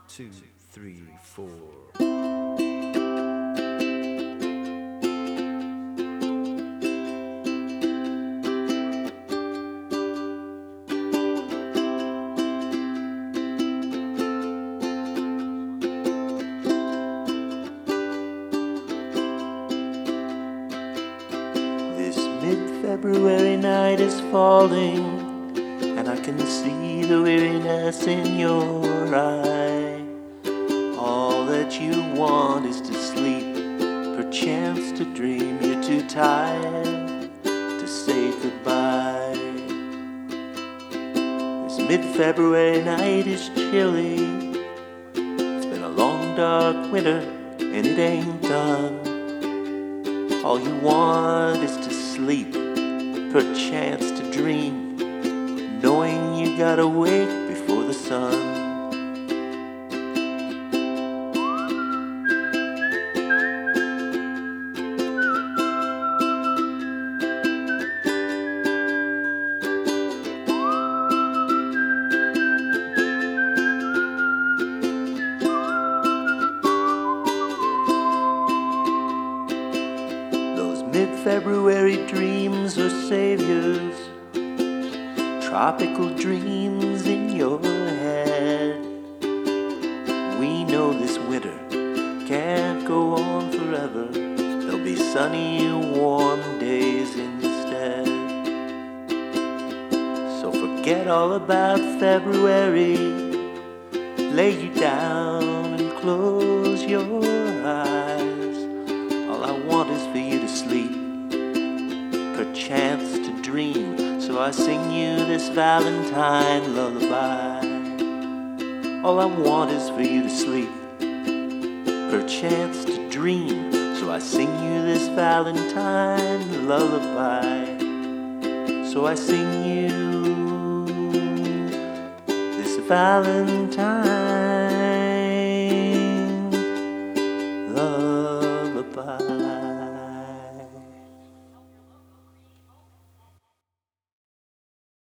two, three, four. This mid-February night is falling, and I can see the weariness in your eye. All that you want is to sleep, perchance to dream. You're too tired to say goodbye. This mid-February night is chilly. It's been a long dark winter, and it ain't done. All you want is to sleep, perchance to dream, knowing you gotta wake before the sun. Those mid-February dreams are saviors, tropical dreams in your head. We know this winter can't go on forever. There'll be sunny, warm days instead. So forget all about February. Lay you down and close your eyes. All I want is for you to sleep, perchance to dream. So I sing you this Valentine lullaby. All I want is for you to sleep, perchance to dream. So I sing you this Valentine lullaby. So I sing you this Valentine lullaby.